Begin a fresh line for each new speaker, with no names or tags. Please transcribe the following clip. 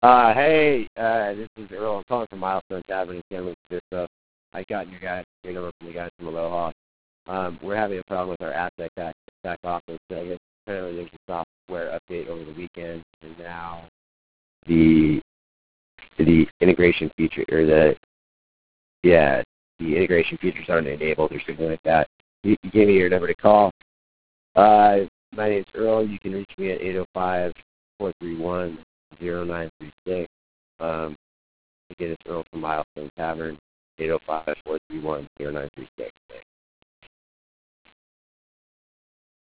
This is Earl. I'm calling from Milestone Tavern in San Luis Obispo. I got your number from the guys from Aloha. We're having a problem with our asset back office. I guess apparently there's a software update over the weekend, and now the integration feature the integration features aren't enabled or something like that. You gave me your number to call. My name's Earl. You can reach me at 805-431-0936. Again, it's Earl from Milestone Tavern, 805-431-0936.